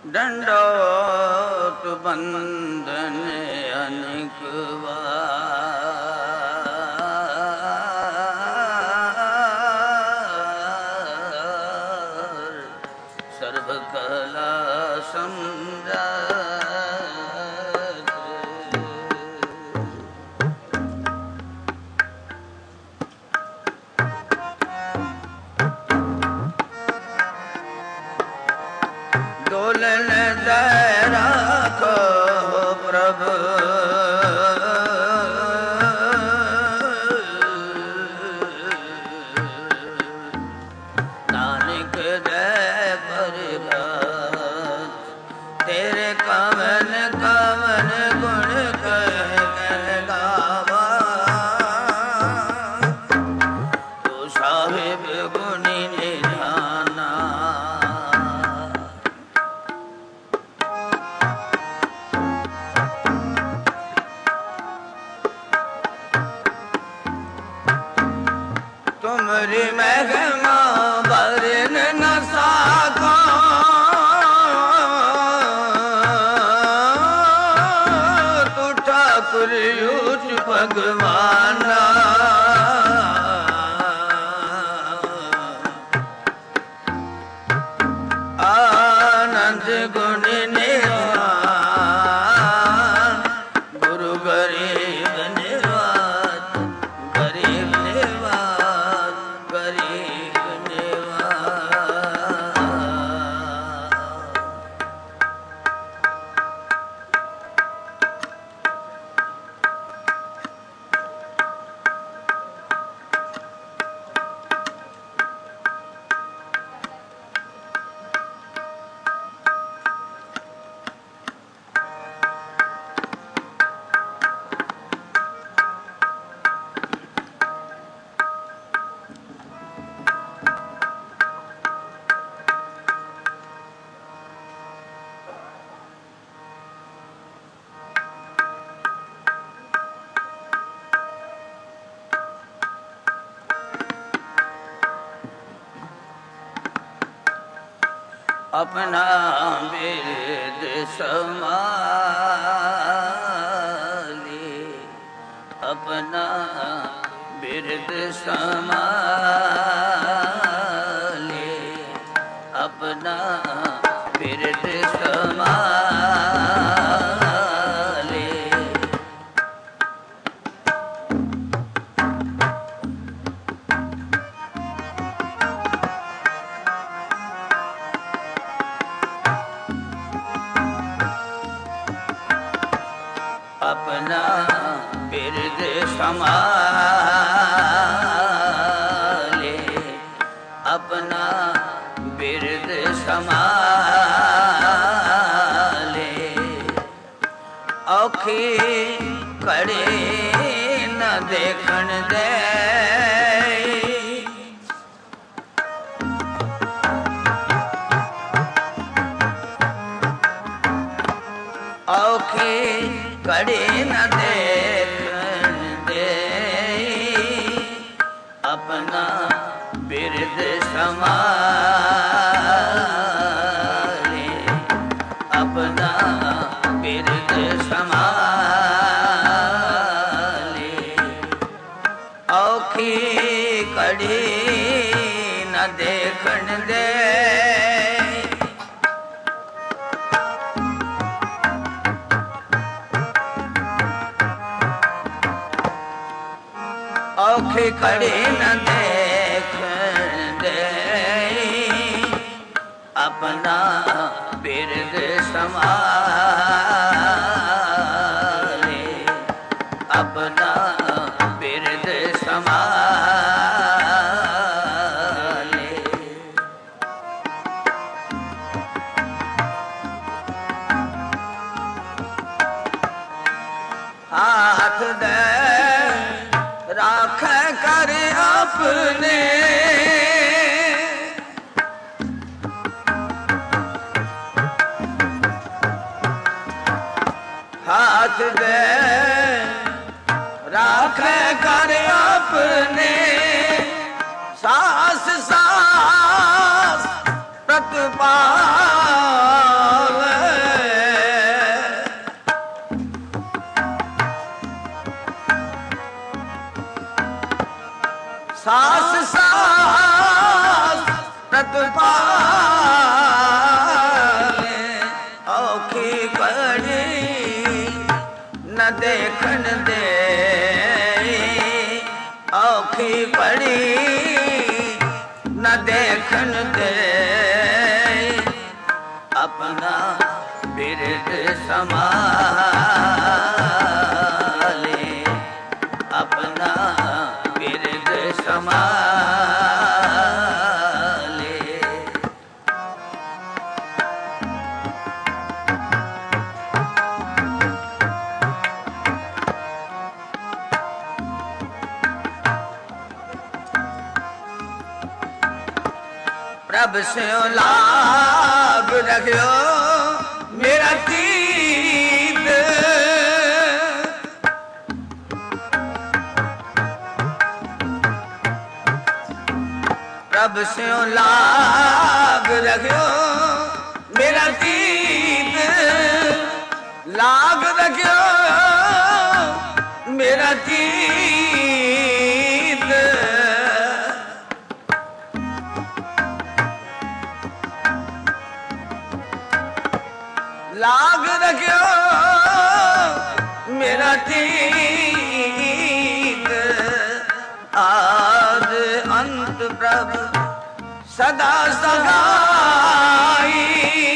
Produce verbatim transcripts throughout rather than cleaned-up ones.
दंडोत बंदन अनेक बार सर्व कला सम्राट डोलन दया को प्रभु नानक दया परिभात तेरे कवन कवन गुण कह कह गावा तू साहिब गुणी निधाना तुमरी महिमा बरन न साको तू ठाकुर यूच भगवाना आनंद गुण निवान गुरु गरीब निवान गरीब निवान गरीब निवान अपना बिरद समाले अपना बिरद समाले अपना बिरद समाले अपना बिरद समाले अपना बिरद समाले औखी कड़े न देखण दे औखी कड़े न देखण दे अपना बिरद समाले अपना बिरद समाले औखी कड़ी न देखण दे औखी खड़ी न देख दे अपना बिरद समाले अपना बिरद समाले हाथ दे राख कर अपने हाथ दे राख कर अपने सास सास प्रतिपाल औखी पड़ी न देखन दे, औखी पड़ी न देखन दे, अपना बिरद समाले, अपना बिरद समाले। प्रभु से लाभ रखियो मेरा तीत, प्रभु से लाभ रखियो मेरा तीत, लाभ रखियो मेरा तीत। लाग रखियो मेरा तीत, आद अंत प्रभु सदा सगाई,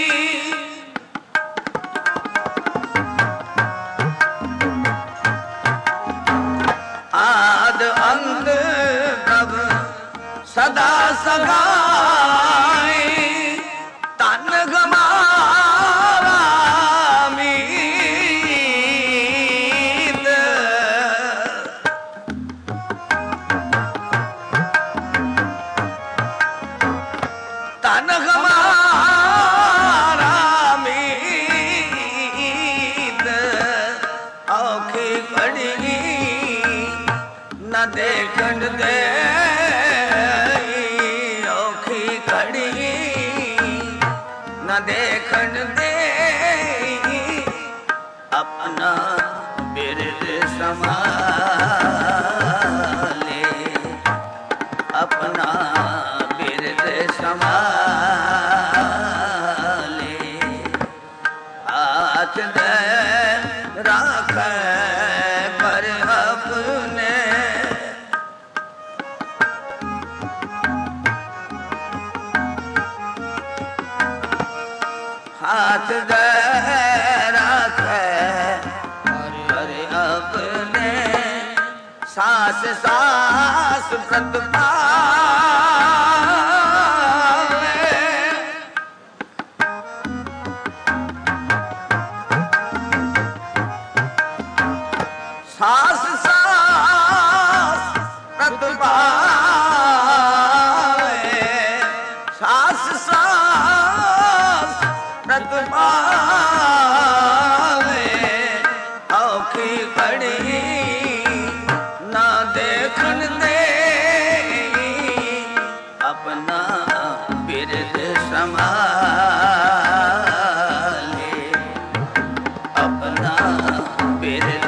आद अंत प्रभु सदा सगाई, तन गमा देखन दे, औखी खड़ी न देखन दे, अपना बिरद समाले, अपना बिरद समाले। हाथ दे राख पर अपने, हाथ दे राखे पर अपने, सांस सांस प्रतिपाले, सांस सांस प्रतिपाले, सांस सांस प्रतिपाले, औखी खड़ी न देखन दे, अपना बिरद समाले, अपना बिरद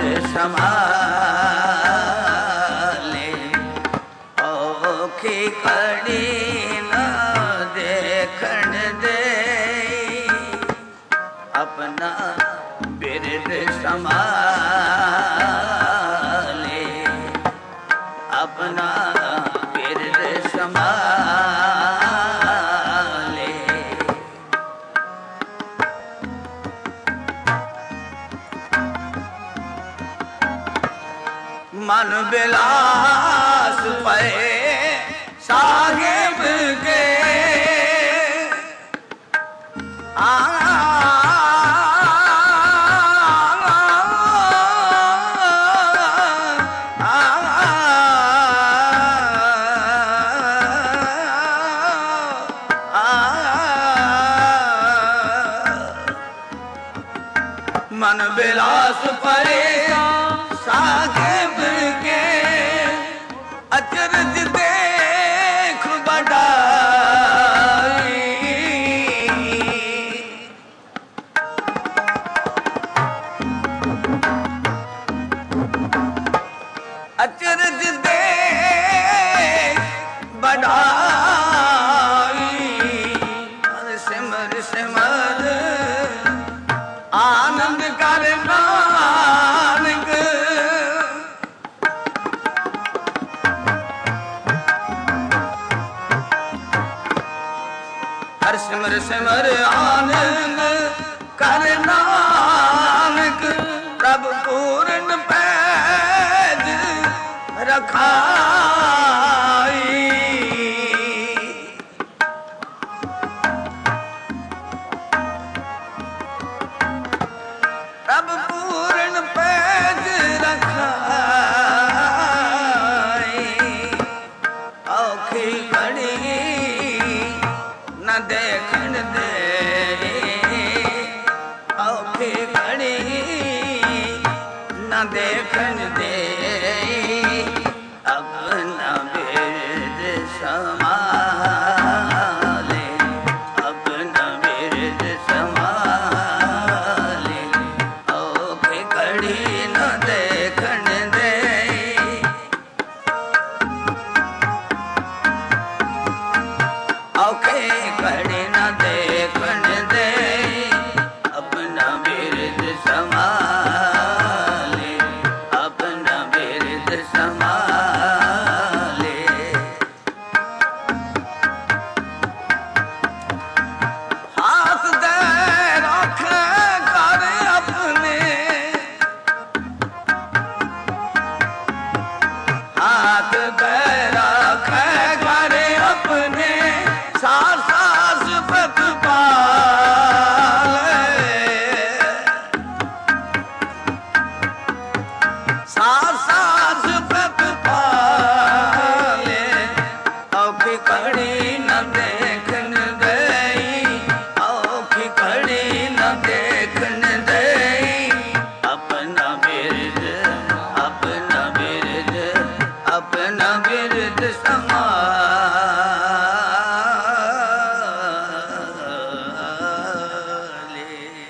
समाले, औखी खड़ी न देखन दे, अपना बिरद समाले, अपना बिरद समाले। मन बिलास पे साहिब के आ मन बिलास परे साहिब के अचरज देख बढ़ाई, अचरज देख बढ़ाई, सिमर सिमर आनंद कर नानक प्रभ पूर्ण पैज रखाई। प्रभ पूर्ण पैज रखाई। औखी घड़ी न देखण दे, औखी घड़ी न देखण दे, अपना बिरद संभाले, अपना बिरद संभाले, औखी घड़ी न देखण दे। औखे घड़ी न देखण दे, अपना बिरद संभाले, अपना बिरद संभाले। हाथ दे रखे कर अपने, हाथ दे रखे कर अपने, सास सास पत पाले, सास सास पत पाले। औखी घड़ी न देखण देई, औखी घड़ी न देखण देई, अपना बिरद, अपना बिरद, अपना बिरद संभाले।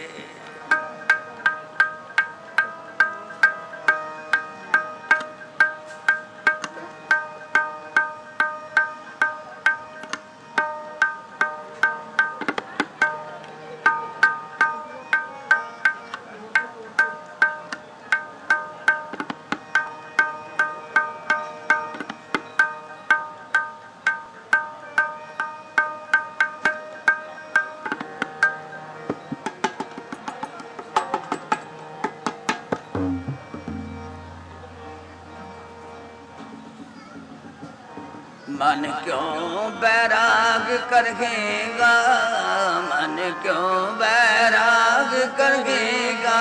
मन क्यों बैराग करेगा, मन क्यों बैराग करेगा,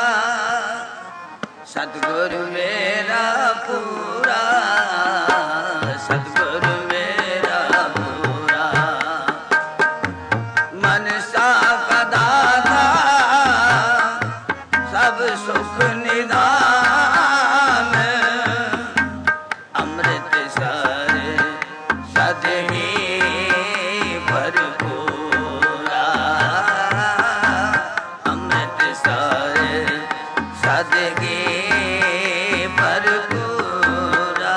सतगुरु मेरा पूरा, सतगुरु मेरा पूरा। मनसा का दाता सब सुख निदान, अमृत सर सद ही भरपूरा, अमृत सर सद ही भरपूरा।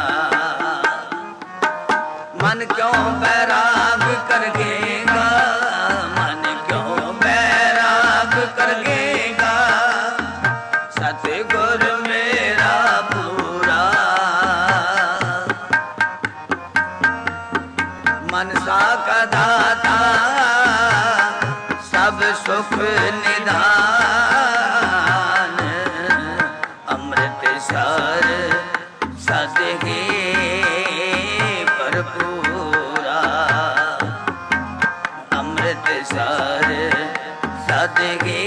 मन क्यों बैराग करेगा, मन क्यों बैराग करेगा, सतगुरु मेरा पूरा। मनसा का दाता सब सुख निदान, अमृत सर सद ही भरपूरा, अमृत सर सद ही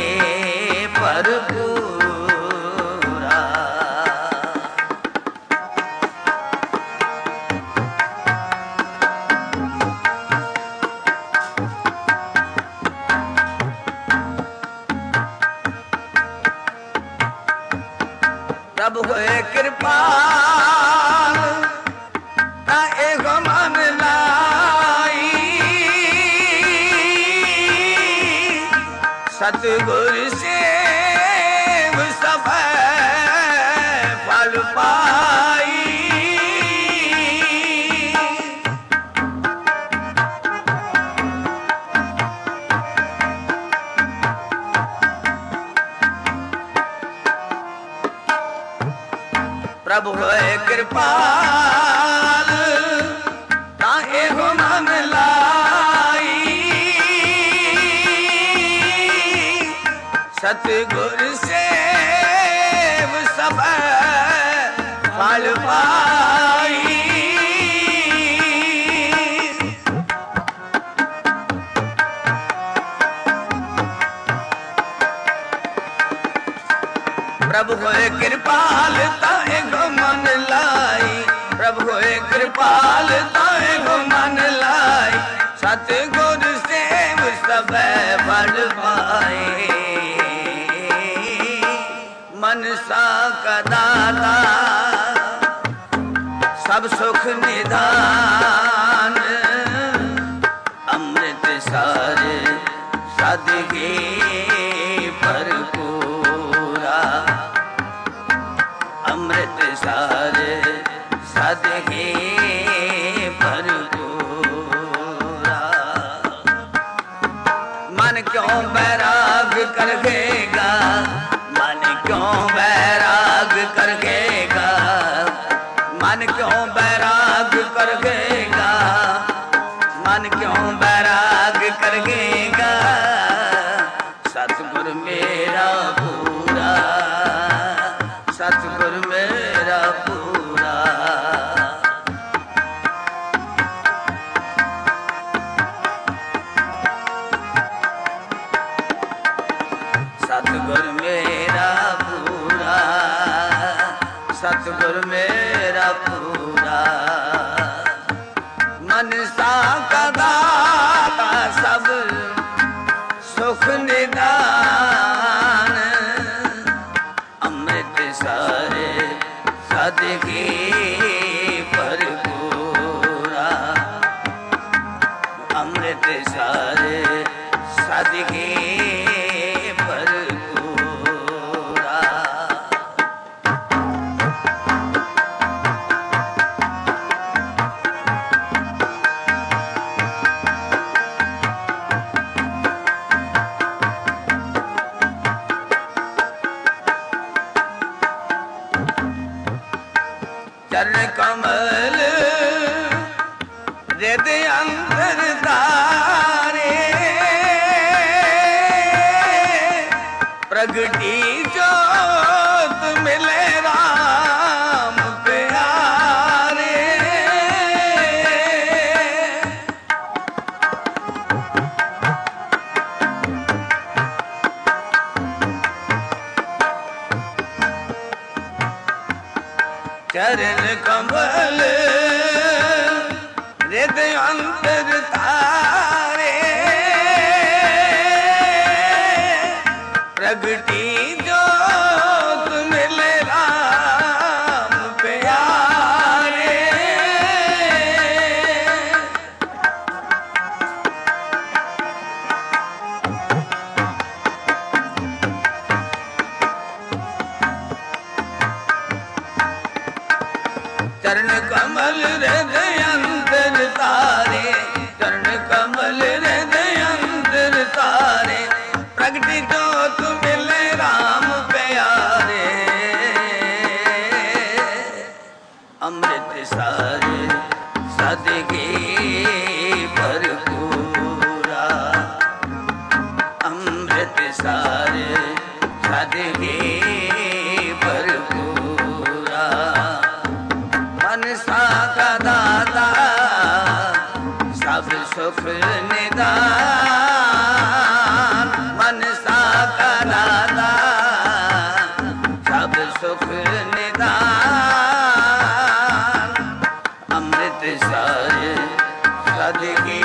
भरपूरा। प्रभु होए कृपाल ता एगो मन लाई, सतगुरु से सब फल पाई। प्रभु है कृपाल ताहे हो मन लाई, सतगुर सेव सब फल पाई। प्रभु होए कृपाल ताए गो मन लाई, प्रभु होए कृपाल ताए गो मन लाई, सतगुर सेव सब फल पाए। मनसा का दाता सब सुख निधान, अमृत सारे सादगी भरपूरा, अमृत सारे सादगी भरपूरा। मन क्यों बैराग कर देगा, मन क्यों बैराग कर देगा, मन क्यों बैराग कर देगा, मन क्यों बैराग कर देगा। सतगुर मेरा पूरा, सतगुर मेरा पूरा। सतगुर मेरा पूरा, सतगुर मेरा पूरा। मनसा का दाता सब सुख निदान, अमृत सारे सादगी भरपूरा, अमृत सारे सादगी भरपूरा। चरण कमल हृदय अंतर तारे, प्रगटी जोत मिले राम प्यारे। चरण कमल हृदय अंतर तारे, प्रगटी जोत मिले राम प्यारे। चरण कमल हृदय अंतर तारे, चरण कमल हृदय अंतर तारे, प्रगटी जोत मिले राम प्यारे। अमृत सारे सादगी भरपूरा, अमृत सारे सादगी भरपूरा। मनसा का दाता सब सुख निदान, मनसा का दाता सब सुख निदान, अमृत सारे सादगी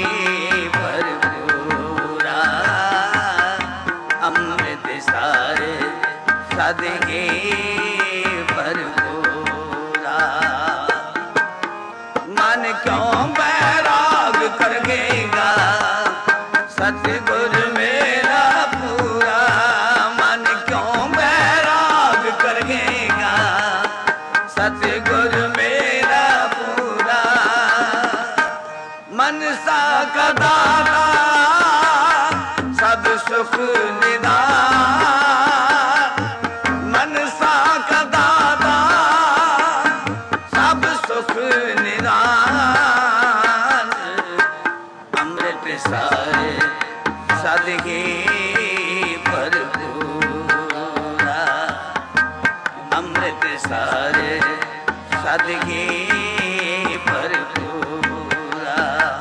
भरपूरा, अमृत सारे सादगी भरपूरा। मन क्यों बैराग कर देगा, सतगुर मेरा पूरा। मन क्यों बैराग कर देगा, सतगुर मेरा पूरा। मनसा का दाता सब सुख निदान, मनसा का दाता सब सुख निदान, अमृत सारे सादगी भरपूर। सदगी भरपूरा।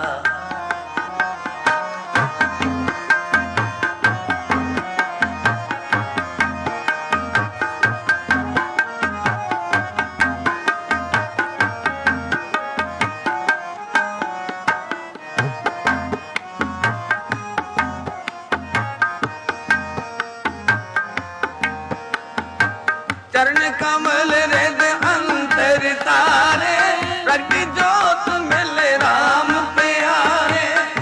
चरण कमल हृद अंतर तारे, प्रगट जोत मिले राम प्यारे।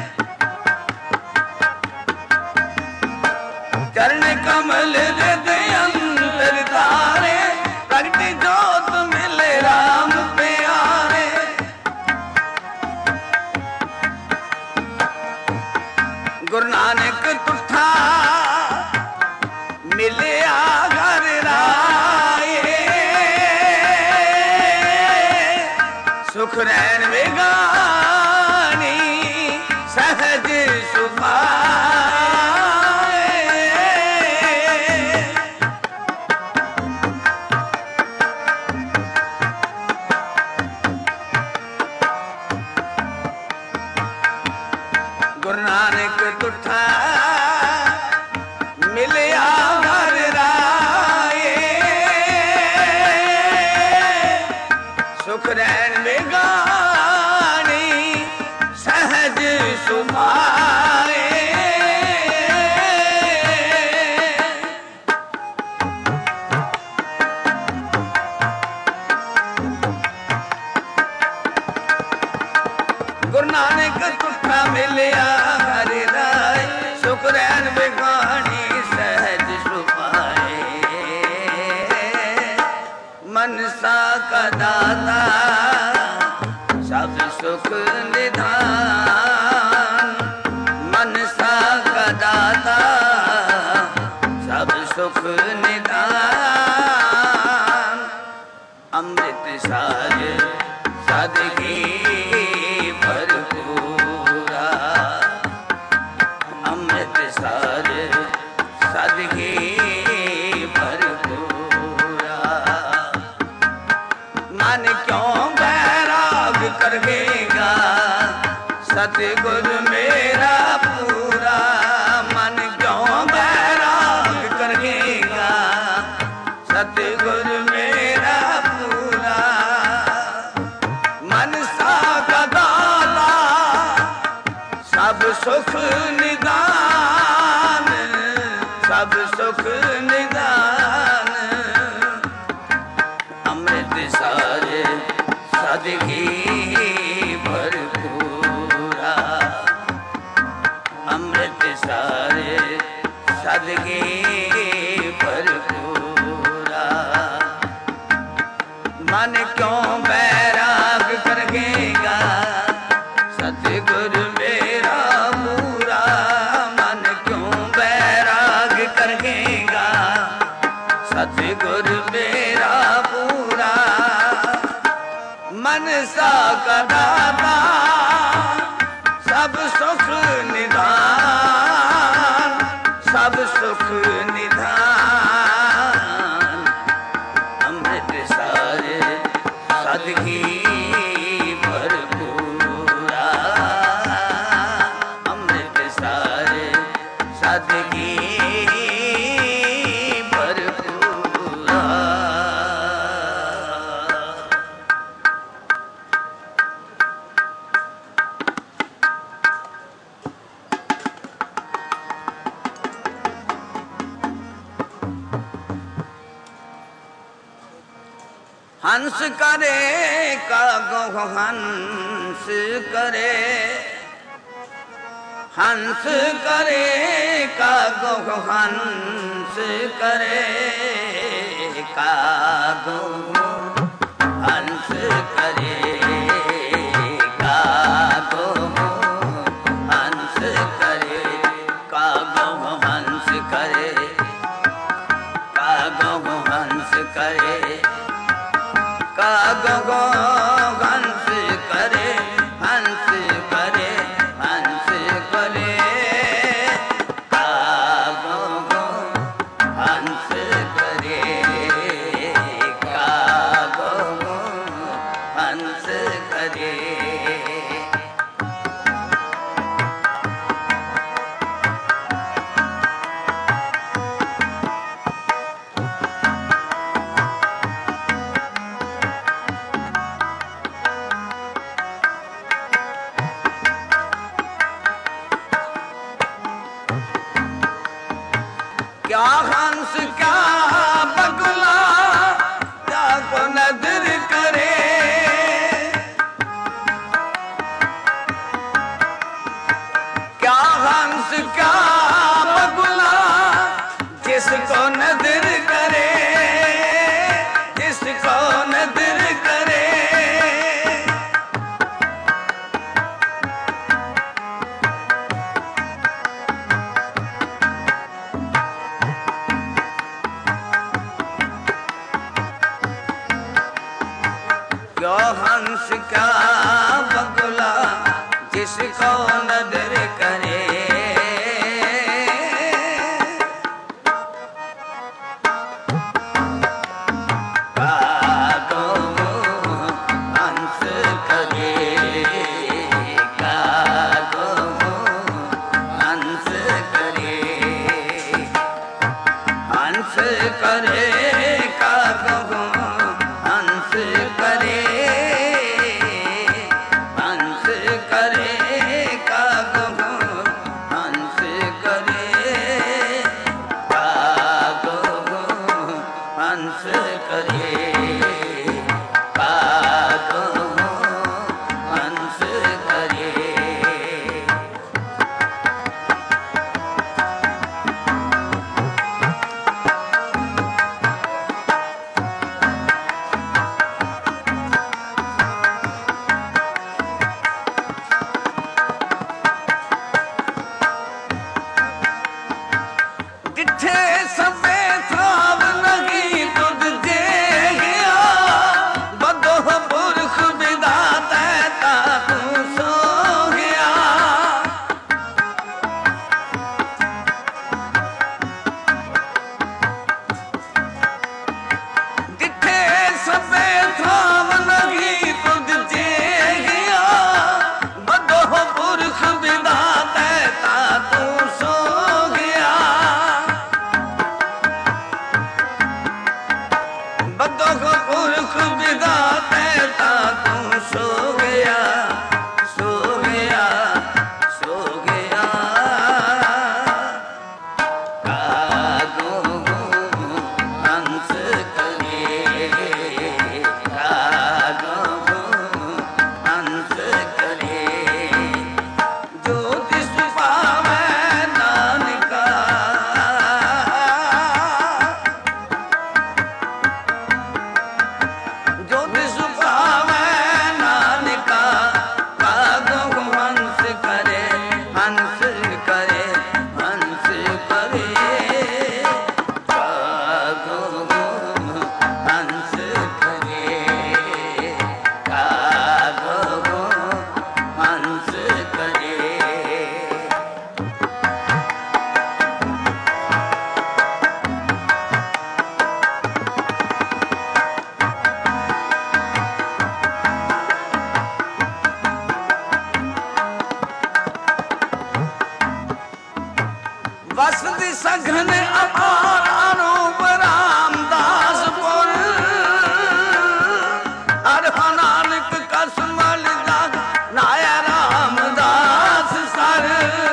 चरण कमल हृद अंतर तारे, प्रगट जोत मिले राम प्यारे। गुरु नानक तुठा मिलिया घर राये, सुख रैन बेगानी सहज सुभाए। गुरु नानक तुठा मिलिया घर राये, सुख रैन बेगानी सहज सुभाए। गुरु नानक तुठा मिलिया घर राय, सुख रैन बेगानी सहज सुभाए। मनसा का दाता सब सुख निधान, मनसा का दाता सब सुख निधान। अमृत सार सादगी भरपूरा, अमृत सार सादगी भरपूरा। मन क्यों बैराग करेगा सतगुरु मेरा पूरा। मन क्यों बैराग करेगा सतगुरु मेरा पूरा। मनसा का दाता सब सुख निदान, सब सुख निदान। अमृत सार सादगी भरपूरा, अमृत सार सादगी भरपूरा। मन क्यों बैराग करेगा सतगुरु मेरा पूरा। मन क्यों बैराग करेगा सतगुरु मेरा पूरा। मनसा का दाता सब सुख निधान, सब सुख निधान। अमृत सार सादगी भरपूरा, अमृत सार सादगी भरपूरा। हंस करे कागो हंस करे, हंस करे कागो हंस करे। कागो हंस करे, कागो हंस करे। कागो हंस करे, कागो हंस करे। कागो हंस करे, हंस करे, हंस करे। कागो हंस करे, कागो क्या हंस क्या बगुला क्या को नजर करे, क्या हंस क्या बगुला जिसको नजर करे, जिसको नजर करे। क्यों हंस क्या बगुला जिसको नजर करे, कागो हंस करे, कागो हंस करे, हंस करे कागो हंस करे, हंस करे कागो हंस करे, कागो हंस करे, कागो हंस करे। जिथे सबे थाव लगी तुझ जे गया, बदो पुरख विधाता ता तू सो गया। जिथे सबे थाव लगी तुझ जे गया, बदो पुरख विधाता ता तू सो गया। बदो पुरख विधाता ता तू सो गया, सो गया, सो गया। कागो हंस करे, कागो हंस करे, ज्योतिष पावे नानका, ज्योतिष पावे नानका, कागो हंस करे, हंस करे, हंस करे, कागो हंस करे, कागो हंस करे। वसति सघन अपार अनूप रामदास पुर, हर नानक कसमल दास नाया रामदास सर।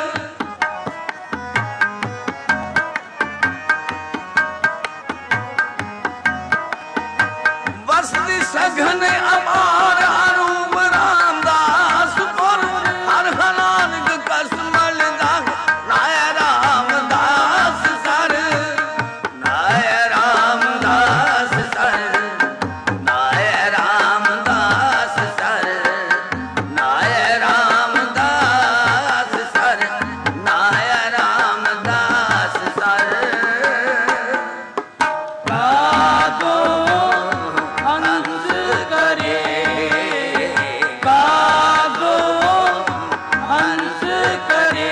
वसति सघन अपार अनूप रामदास पुर, हर नानक कसमल दास नाया रामदास सर, नाया रामदास सर, नाया रामदास सर, नाया रामदास सर, नाया रामदास सर। कागो हंस करे, कागो हंस करे,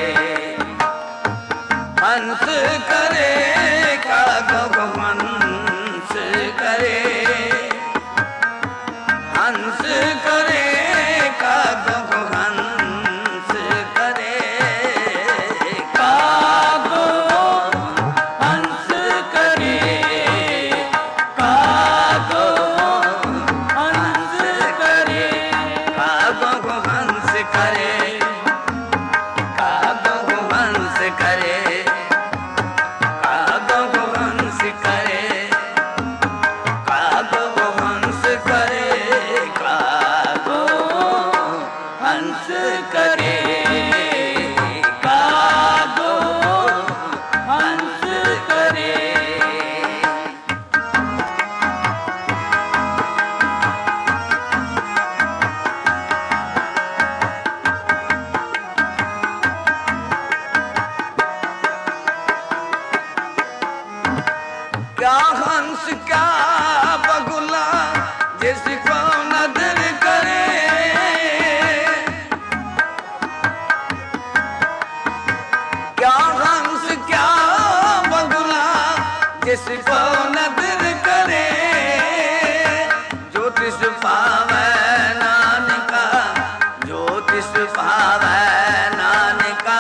हंस करे कागो हंस करे, हंस करे कागो हंस करे, कागो हंस करे, कागो हंस करे, कागो हंस करे, कागो हंस करे, क्या बगुला जिसको नजर करे, क्या हंस क्या बगुला जिसको नजर करे, ज्योतिष पावे नानका, ज्योतिष पावे नानका,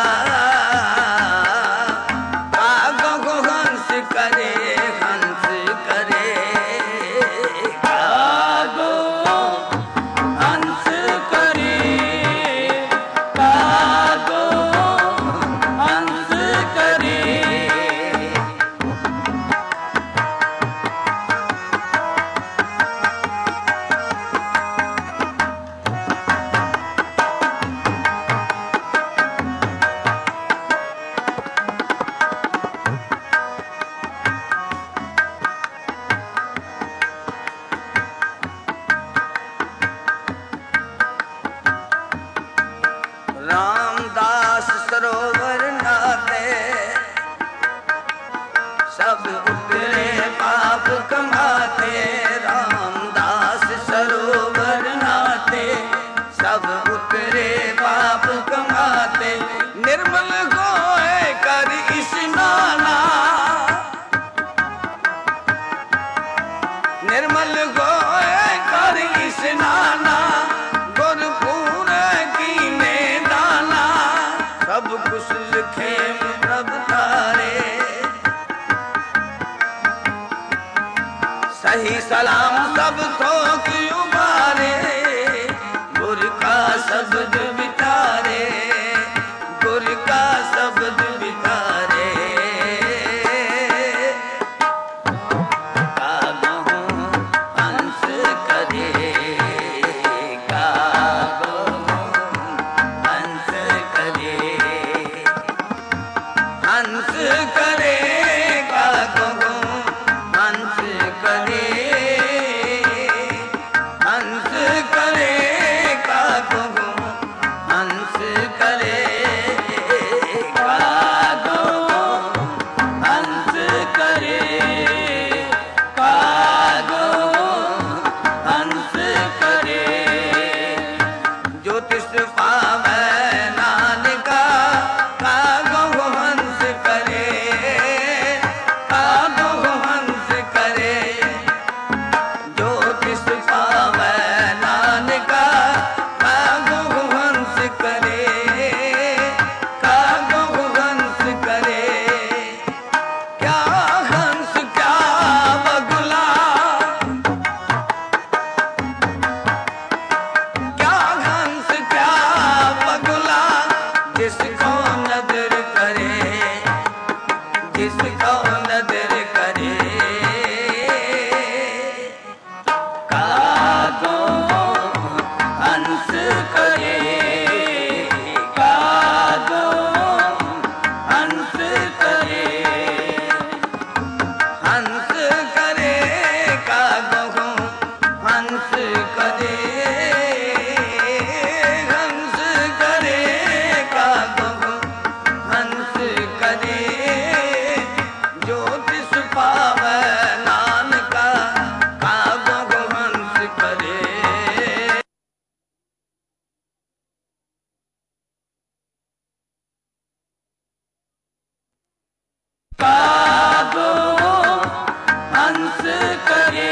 कागो को हंस करे, हंस करे, कागो हंस करे, कागो हंस करे। रामदास सरोवर नाते, सब उतरे पाप कमाते, रामदास सरोवर नाते, सब उतरे पाप कमाते, निर्मल गोए कर स्नाना, निर्मल गोए कर स्नाना, गुरपुर कीने दाना, सब कुछ लिखे प्रभ तारे, सही सलाम सब थोक उबारे, गुर का शब्द बिचारे, गुर का शब्द बिचारे, कागो हंस करे, कागो हंस करे, हंस करे, कागो हंस करे, हंस करे, कागो हंस करे, कागो हंस करे, कागो हंस करे, ज्योतिष पावे नानका, कागो हंस करे, कागो हंस करे, ज्योतिष पावे नानका, कागो हंस करे, कागो हंस करे, क्या हंस क्या बगुला, क्या हंस क्या बगुला जिसको नजर करे, जिसको नजर करे, कागो हंस करे, कागो हंस करे, हंस करे, कागो हंस करे, हंस करे, कागो हंस करे, ज्योतिष पावे नानका, कागो हंस करे। कागो हंस करे,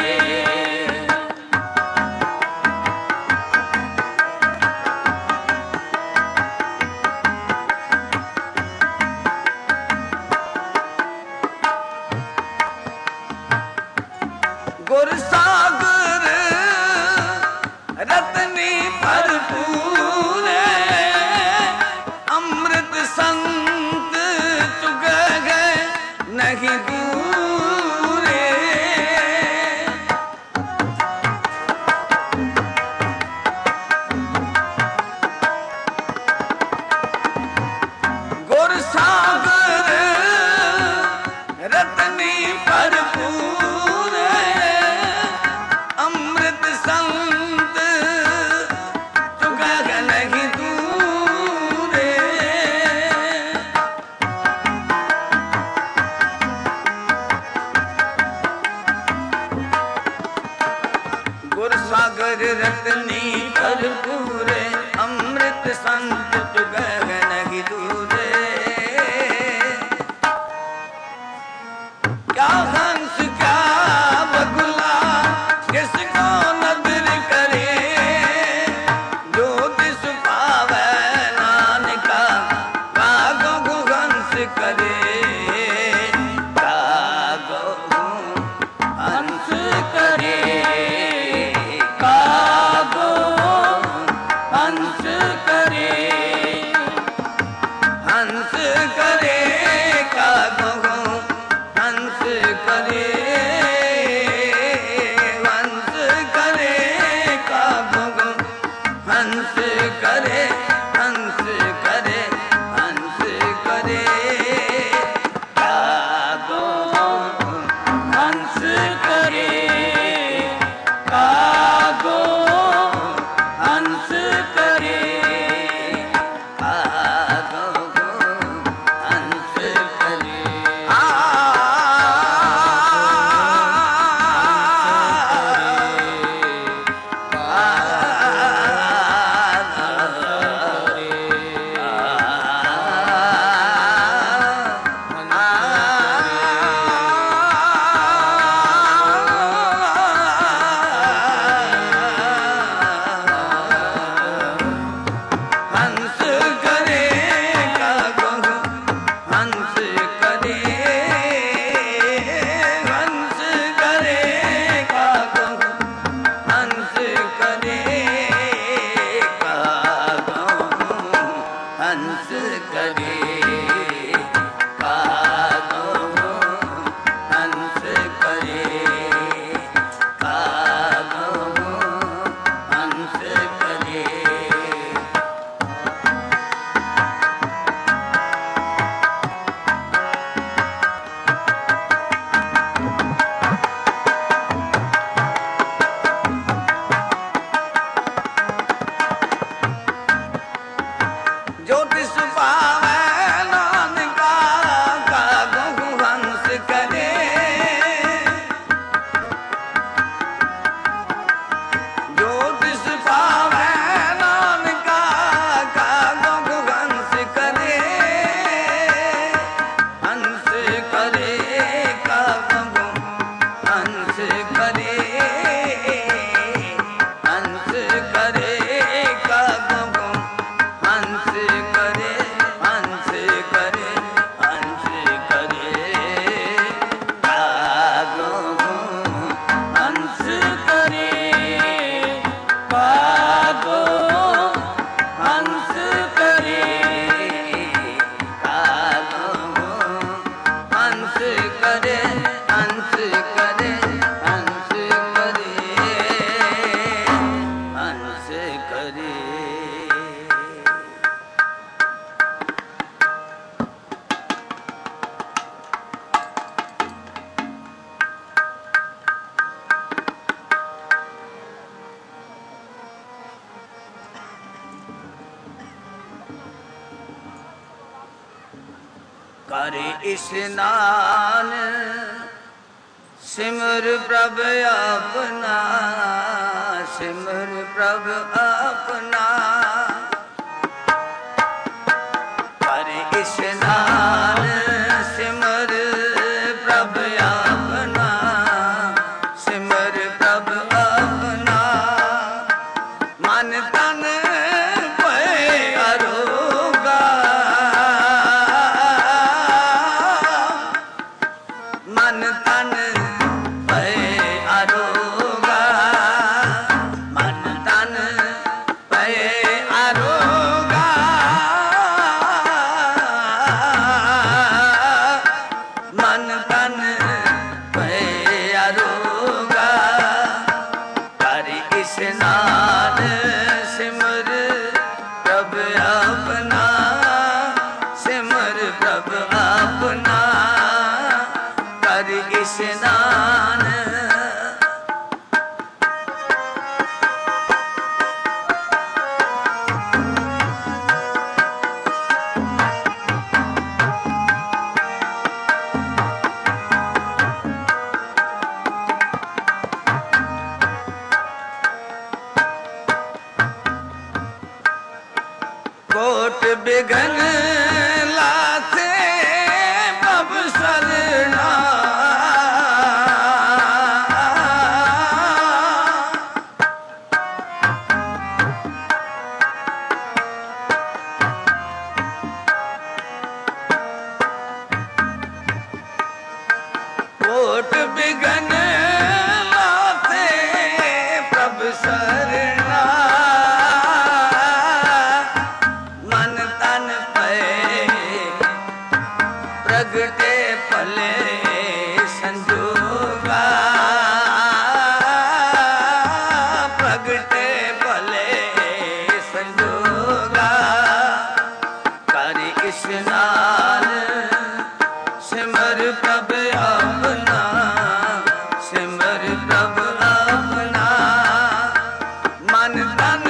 गुरसागर रत्नी भरपूर, अमृत संत चुग गए नहीं दूरे, गुरसागर रत्नी भरपूर, अमृत संत चुग गए नहीं दूरे, सागर रत्नी भरपूरे अमृत संत तुगह नहीं दूरे क्या हंस क्या बगुला किसको नजर करे जो दिस पावे नानका कागो को हंस करे करे स्नान सिमर प्रभ अपना सिमर प्रभ अपना करे स्नान सिमर प्रभ अपना सिमर प्रभ अपना मन तन प्रगटे भले संजोगा प्रगटे भले संजोगा कर इस्नान सिमर प्रभ अपना सिमर प्रभ अपना मन तन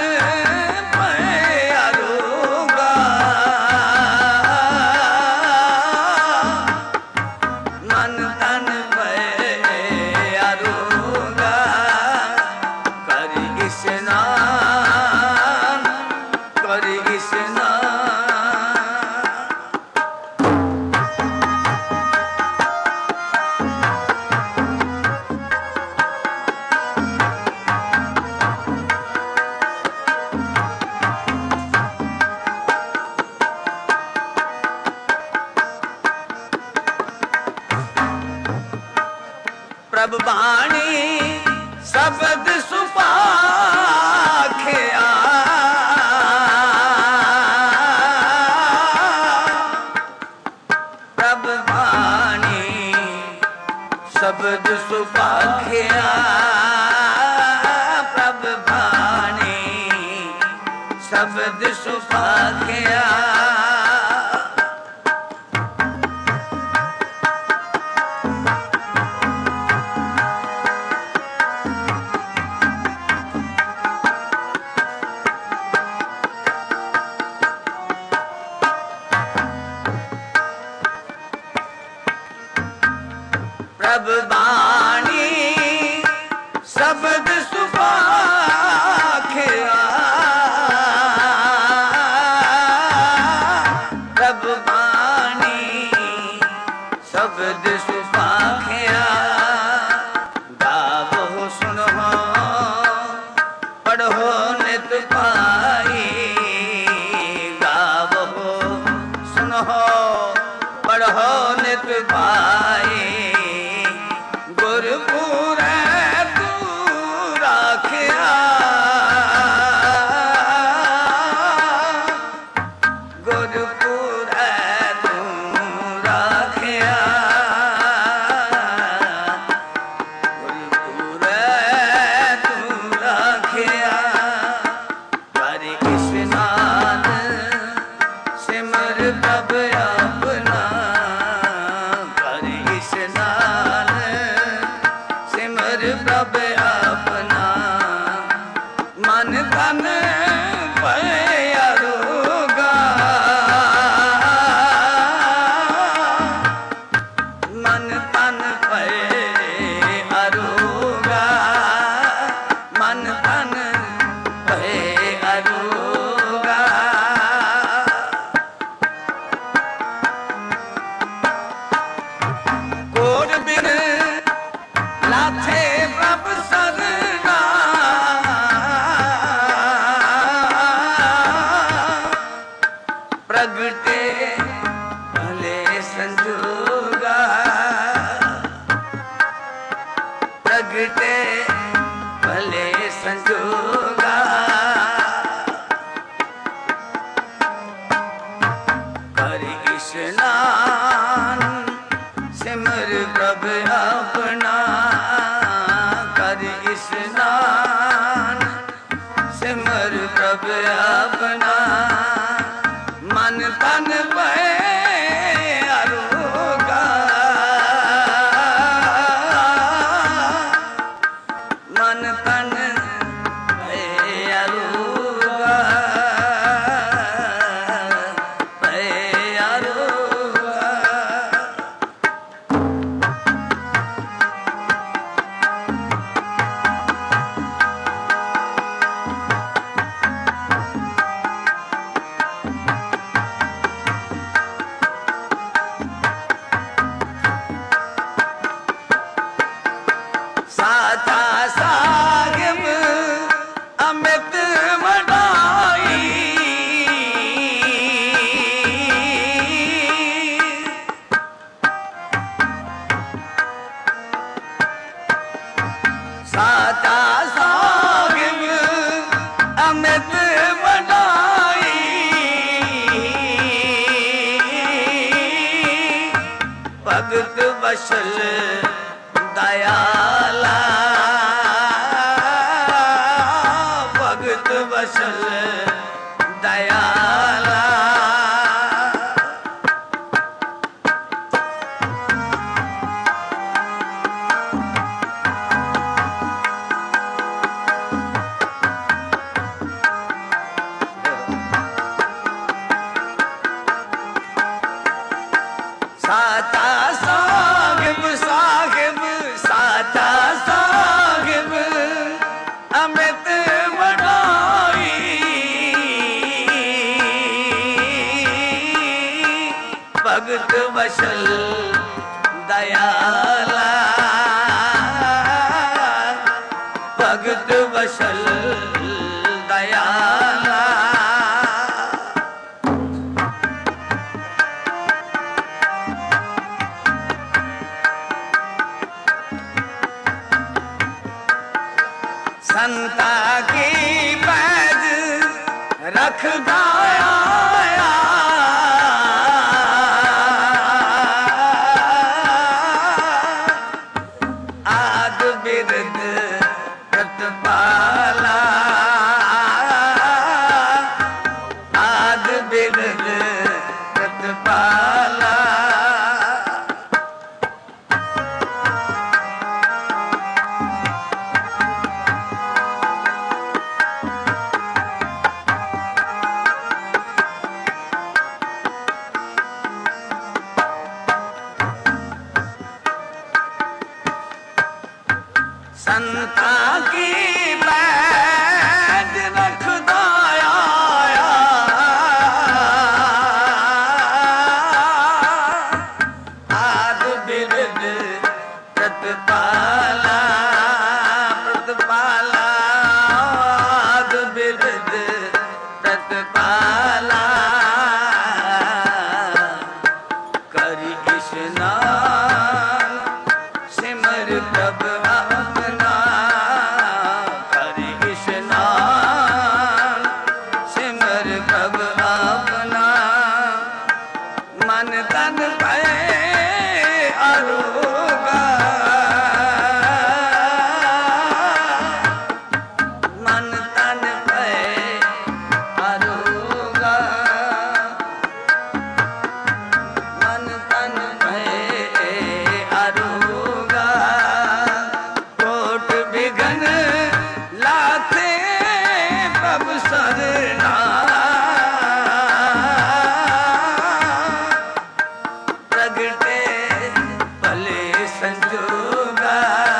प्यारोगा मन तन प्यारोगा कर इस्नान कर इस्नान प्रभ बाणी शब्द सुपाख्या प्रभ बाणी शब्द सुपाख्या प्रभ बाणी शब्द सुपाख्या प्रभ बाणी शब्द सुपाख्या प्रभ बाणी शब्द सुपाख्या गावो सुनो पढ़ो नित पाई गावो सुनो पढ़ो नित पाई गुरपुरै तू राखिया गुरपुरै तू राखिया गुरपुरै तू राखिया कर इस्नान सिमर प्रभ अपना कर इस्नान सिमर प्रभ अपना मन तन प्यारोगा मन तन प्यारोगा मन तन प्यारोगा कोट बिन लाथे प्रभ सरना प्रगटे भले संजोगा प्रगटे भले संजोगा कर इस्नान सिमर प्रभ अपना कर इस्नान सिमर प्रभ अपना मन तन प्यारोगा मन तन प्यारोगा प्यारोगा भगत बसल दयाला भगत बसल दयाला साता साहिब साहिब साता साहिब अमृत बढ़ाई भगत बसल दयाला भगत बसल दयाला संता की पैज रख गाया आद बिरद प्रतिपाला आद बिरद प्रतिपाला संता की बैठ रख दाया आद बिरद प्रतिपाला प्रतिपाला आद बिरद प्रतिपाला करि स्नान सिमर प्रभ अपना करि स्नान सिमर प्रभ अपना मन तन भय अरोगा मन तन भय अरोगा मन तन भय अरोगा कोट बिघन लाथे प्रभु सरना प्रगटे भले संजोगा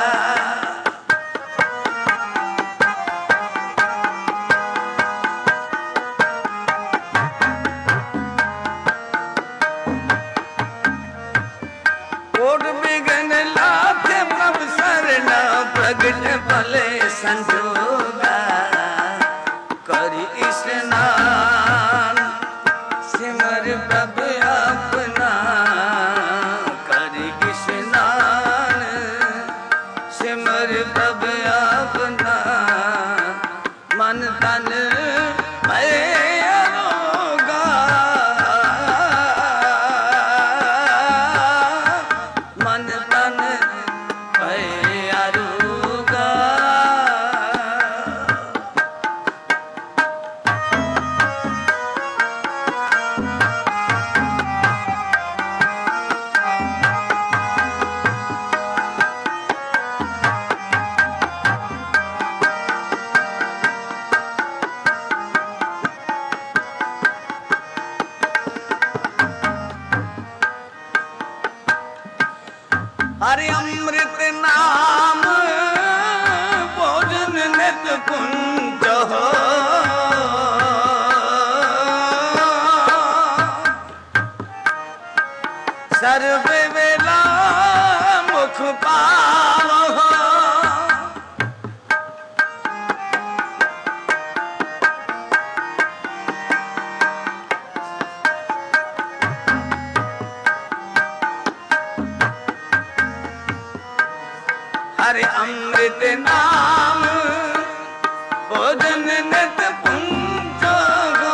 कोट बिघन लाथे प्रभु सरना प्रगट भले संजोगा करि स्नान सिमर प्रभ अपना करि स्नान सिमर प्रभ अपना मन तन भय अरोगा मन तन भय अरोगा हरि अमृत नाम भोजन नित कुंज हो सर्व वेला मुख पावो हो हरि अमृत नाम भोजन नित पुंज हो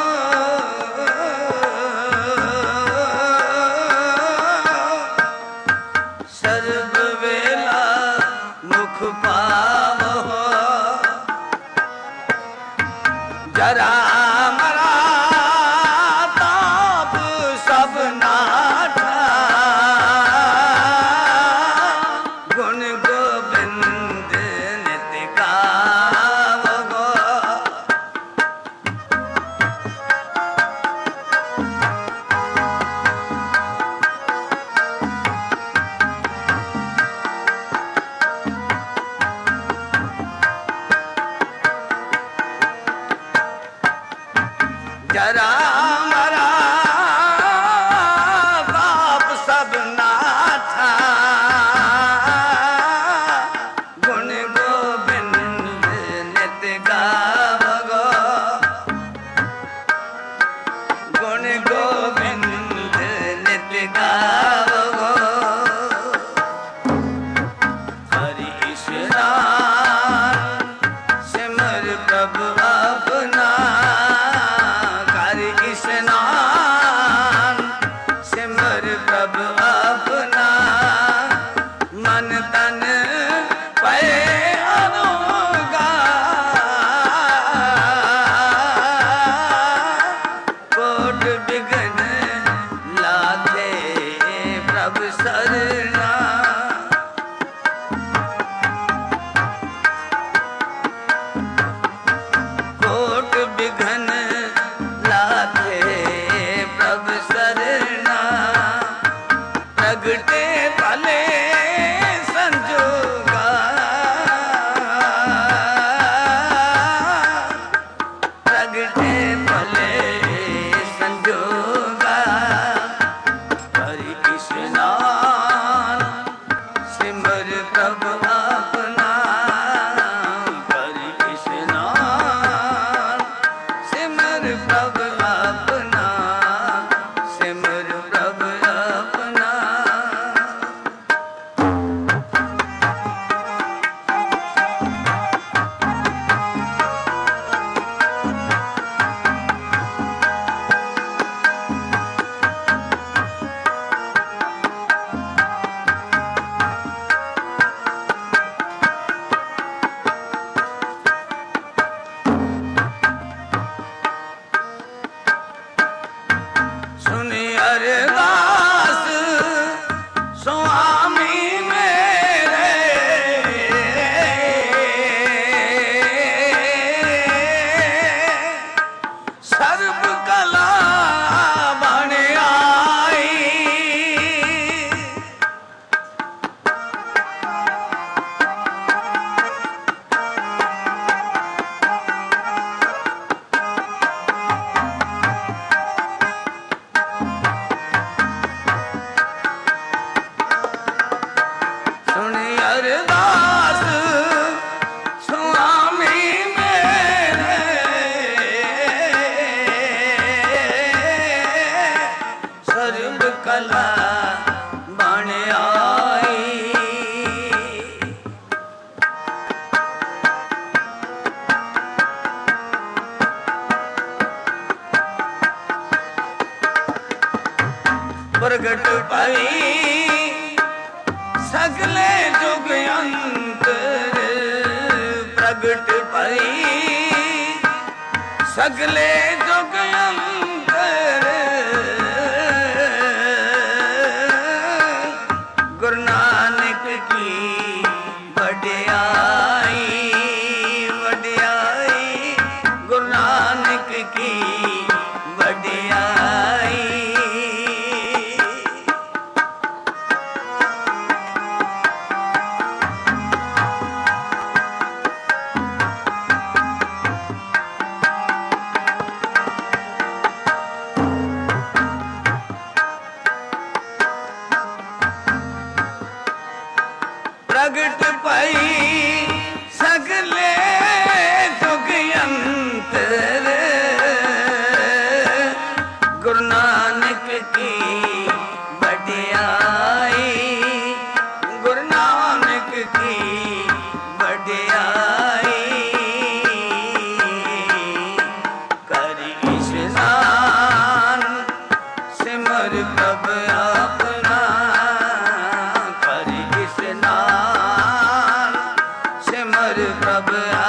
राम राम पाप सब नाथा गुण गोविंद नित गावगो गुण गोविंद नित गावगो हरि स्नान सिमर प्रभु अपना हरि स्नान सिमर प्रभु अपना मन तन पे अनुगा कोट बिघन लाथे प्रभु सरना कोट बिघन लाथे प्रभु सरना प्रगटे भले संजोगा प्रगटे भले संजोगा हरि स्नान सिमर प्रभु अपना हरि स्नान सिमर प्रभु अपना सिमर प्रभु अपना सुनि अरदास स्वामी मेरे सर्व कला बन आई सुनि अरदास स्वामी मेरे सर्व कला बन आई प्रगट पाई सगले जुग अंतर प्रगट पाई सगले जुग अंतर गुरु नानक की वड्याई वड्याई गुरु नानक की वड्याई प्रगट पाई सगले जुग अंतर गुरु नानक की वड्याई गुरु नानक की वड्याई करि स्नान सिमर प्रभु अपना करि स्नान सिमर प्रभु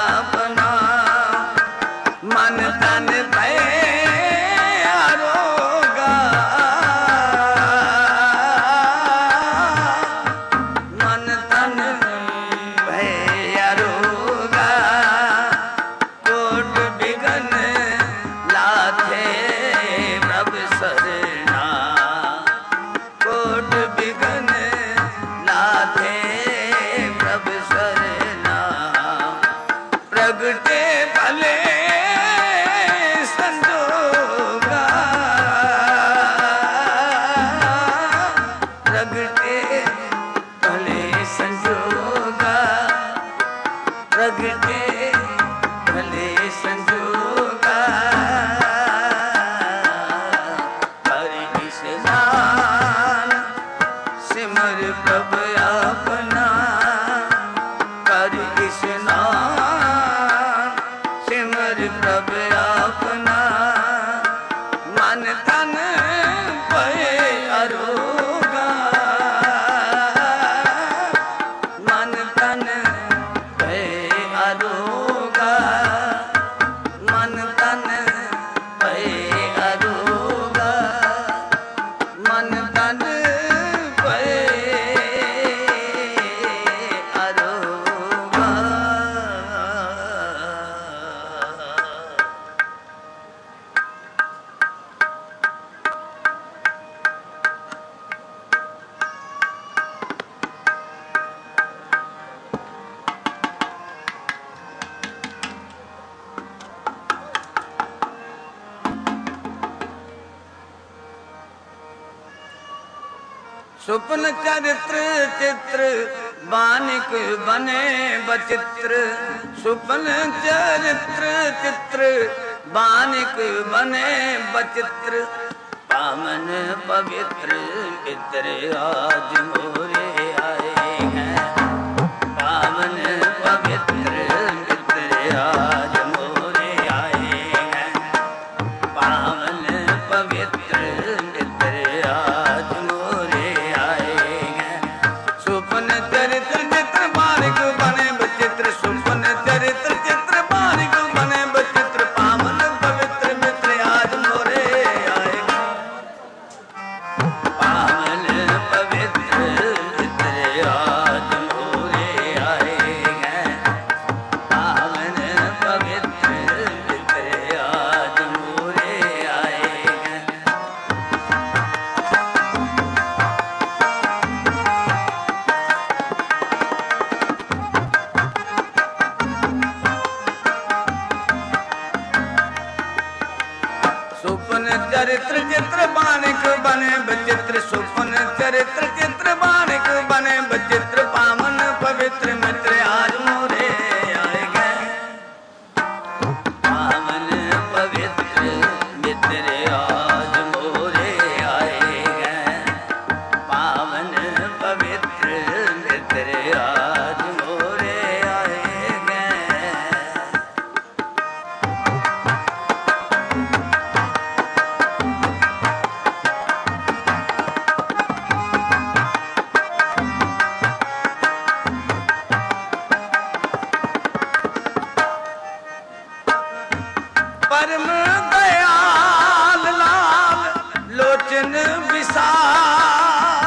भले संजोगा, प्रगटे भले संजोगा। कर स्नान सिमर प्रभ अपना, कर स्नान सिमर प्रभ अपना। मन तन पे अरोगा, मन तन पे अरोगा, मन तन पे अरोगा, मन तन पे अरोगा। स्वप्न चरित्र चित्र बानिक बने बचित्र, स्वप्न चरित्र चित्र बानिक बने बचित्र। पावन पवित्र मित्र आज मोरे आए हैं, पावन पवित्र मित्र आज मोरे आए हैं, पावन पवित्र मित्र आज मोरे आए हैं। स्वप्न चरित्र चित्र बानिक बने बचित्र, स्वप्न चरित्र चित्र बानिक बने बचित्र। पावन पवित्र मित्र आज मोरे आए हैं, पावन पवित्र मित्र आज मोरे आए हैं, पावन पवित्र मित्र आज मोरे आए हैं। स्वप्न चरित्र चित्र बानिक बने बचित्र, स्वप्न चरित्र चित्र बानिक बने बचित्र। पावन पवित्र मित्र आज मोरे आए गए, पावन पवित्र मित्र आज मोरे आए गए, पावन पवित्र मित्र आज मोरे आए गए। परम दयाल लाल लोचन विशाल,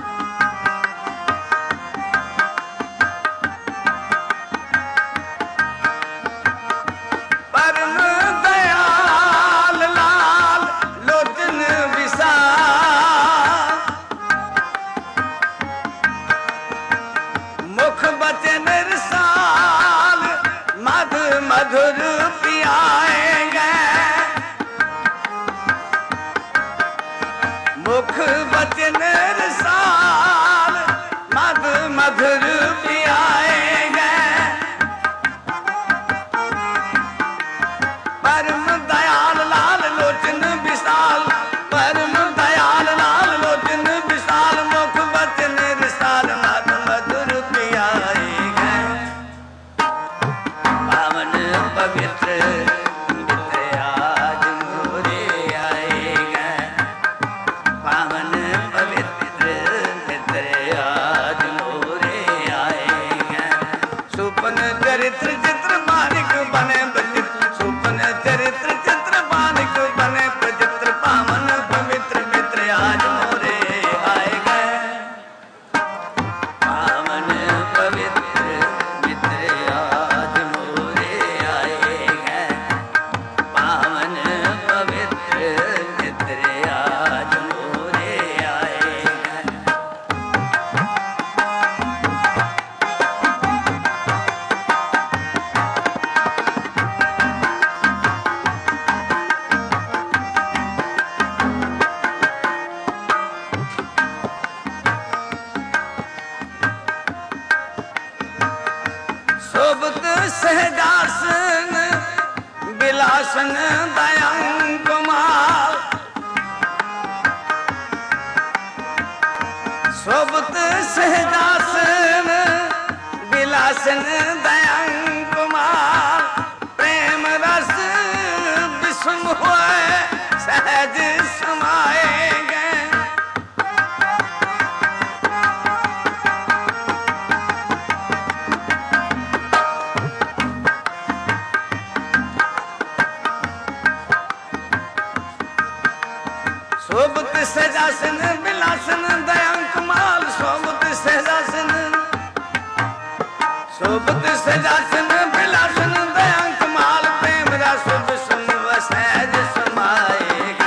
परम दयाल लाल लोचन विशाल। मुख बचन रसाल मध मधुर पियाएंगे, मुख बचन रसाल मध मधुर पियाएंगे। परम दयाल लाल लोचन विशाल, परम दयाल लाल लोचन विशाल। मुख बचन रसाल मध मधुर पियाएंगे, पावन पवित्र मित्र आज मोरे आए हैं, पावन पवित्र मित्र आज मोरे शोभत सहजासन बिलासन दयंग माल शोभत सहजासन बिलासन दयंग माल प्रेम रस विषम हुए सहज समाएंगे शोभत सहजासन बिलासन दयंग माल शोभत सहजासन शोभत सहजासन बिलासन दयंग माल प्रेम रस विषम हुए सहज समाएगा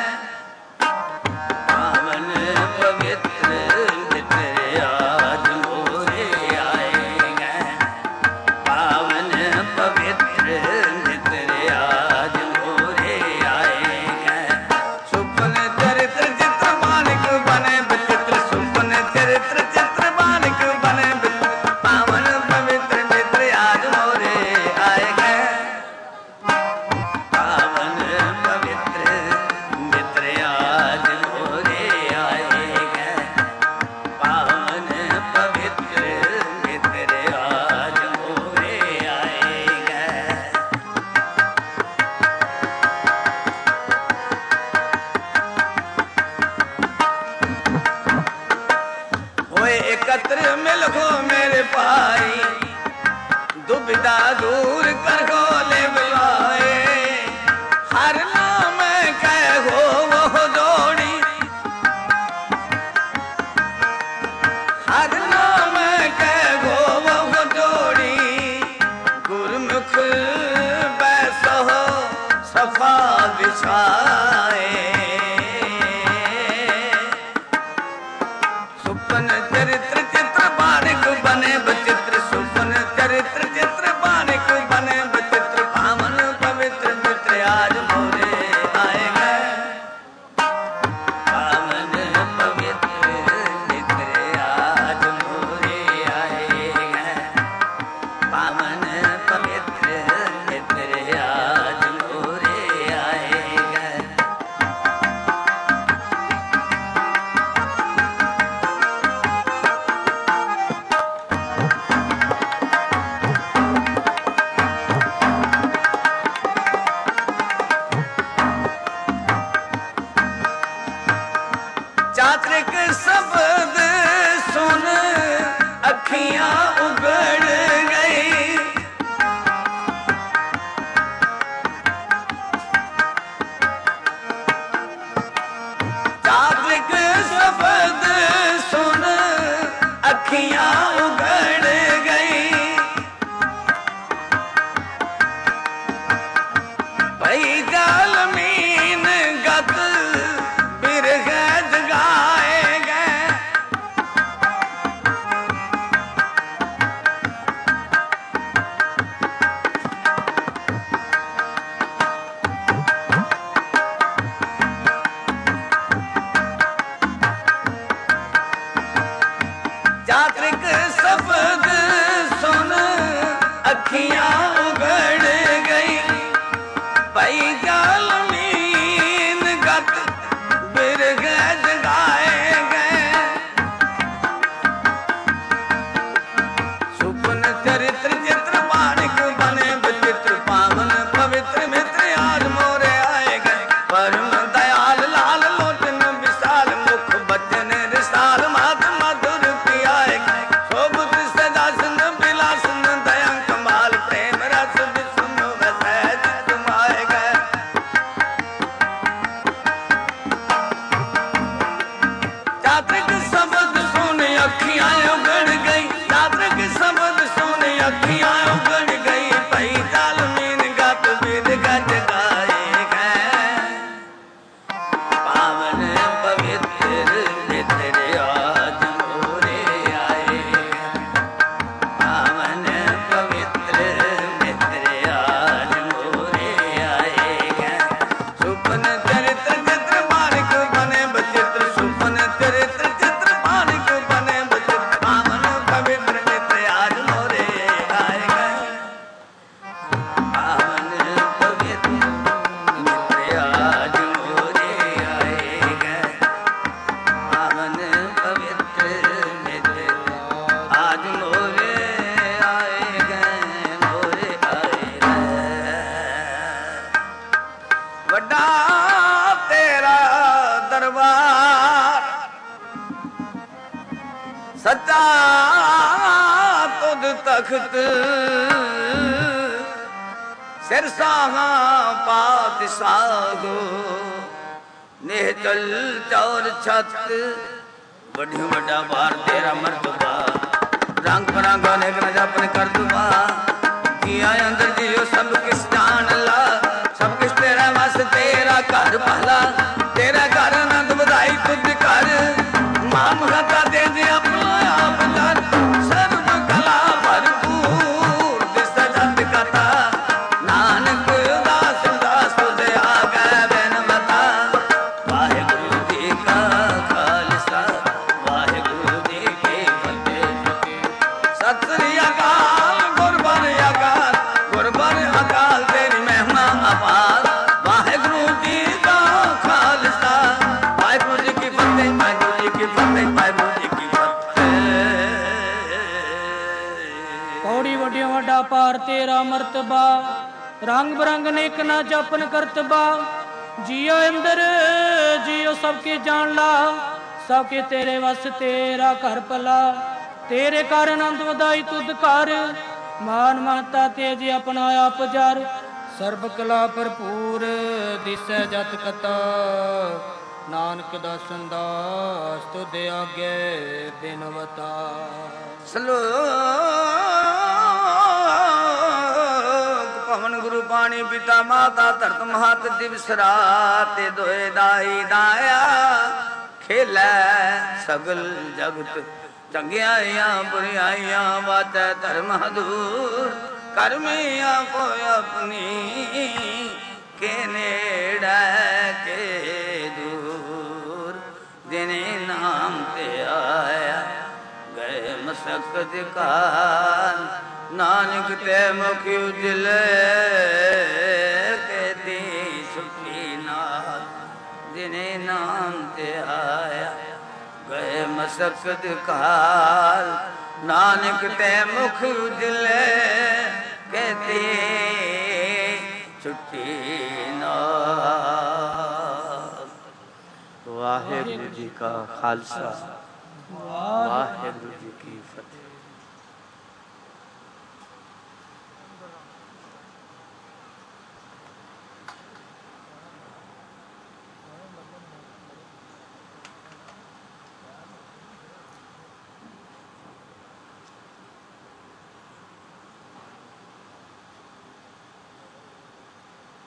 पावन पवित्र मित्र आज मोरे आएगा पावन पवित्र मित्र आज मोरे आएगा सुपन चरित्र चित्र मानिक बने विचित्र सुपन चरित्र चित्र मानिक बने विचित्र पावन पवित्र मित्र आज मोरे आएगा पावन पवित्र मित्र आज मोरे आएगा पावन पवित्र मित्र आज मोरे आएगा होए एकत्र मिलो मेरे भाई दुविधा दूर कर गो ले बुलाए हर नाम कहो वो जोड़ी हर नाम कहो वो जोड़ी गुरमुख बैसो सफा बिछाए सुपन चरित्र चित्र बानिक बने विचित्र सुपन चरित्र चित्र बानिक बने विचित्र पावन पवित्र मित्र आज मोरे आएगा पावन पवित्र मित्र आज मोरे आएगा पावन पवित्र मित्र आज मोरे आएगा चात्रिक शब्द सुन अखियां उगड़ गई चात्रिक शब्द सुन अखियां उगड़ गई भई जाल मीन गत बिरह जगाएंगे चात्रिक शब्द सुन अखियां उगड़ गई भई जाल मीन गत बिरह जगाएंगे सुपन चरित्र चित्र मानिक बने विचित्र पावन पवित्र मित्र आज मोरे आएगा परम दयाल लाल लोचन विशाल मुख बचन रिसाल मात मधुर पियाएगा शोभत सजासन सच्चा तुद तख्त सिर साहा पातशाहो निहचल चौर छत बड़ी बड़ा बार तेरा मर्तबा रंग बरंग अनेक न जपन कर दुआ किया अंदर जियो सब किस जान ला सब किस तेरा वस तेरा घर पहला तेरा घर आनंद बधाई तुझ कर माम खाता दे दे अपना आप कर सर्व कला भरपूर दिस जत कथा नानक दास दास तुझे आ गए बिन बता वाहेगुरु जी का खालसा वाहेगुरु जी की फतेह सत श्री अकाल गुरबर अकाल गुरबर अकाल तेरी महिमा अपार वाहेगुरु जी का खालसा वाहेगुरु जी की फतेह वाहेगुरु जी की फतेह वाहेगुरु जी की फतेह पौड़ी वड्डिया वड्डा पार तेरा मर्तबा रंग बरंग नेक ना जपन करतबा जियो अंदर जियो सबके जान ला सबके तेरे वस तेरा घर भला तेरे कारण आनंद वधाई तुद कर मान महता तेज अपना आप जार सर्ब कला भरपूर दिसै जत कथा नानक दासन दास तुद आगे बिनवता श्लोक पवन गुरु पानी पिता माता धरत महत दिवसरा ते दोए दाई दाया खेलै सगल जगत चंगियाइयां बुराइयां वाचै धर्म हदूर करमियां को अपनी के नेड़ै के दूर जिने नाम ते आया गए मसकत काल नानक ते मुख उजले कहती सुखी नाथ जिने नाम ते आया गए मसकत काल नानक ते मुख उजले कहती छुट्टी नाथ वाहेगुरु जी का खालसा वाहेगुरु जी की फतेह।